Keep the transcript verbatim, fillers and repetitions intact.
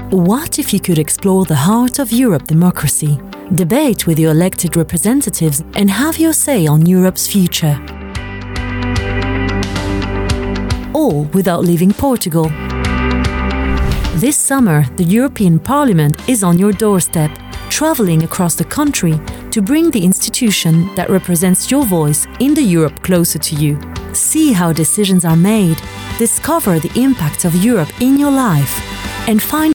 What if you could explore the heart of Europe democracy, debate with your elected representatives and have your say on Europe's future? All without leaving Portugal. This summer, the European Parliament is on your doorstep, traveling across the country to bring the institution that represents your voice in the Europe closer to you. See how decisions are made, discover the impact of Europe in your life, and find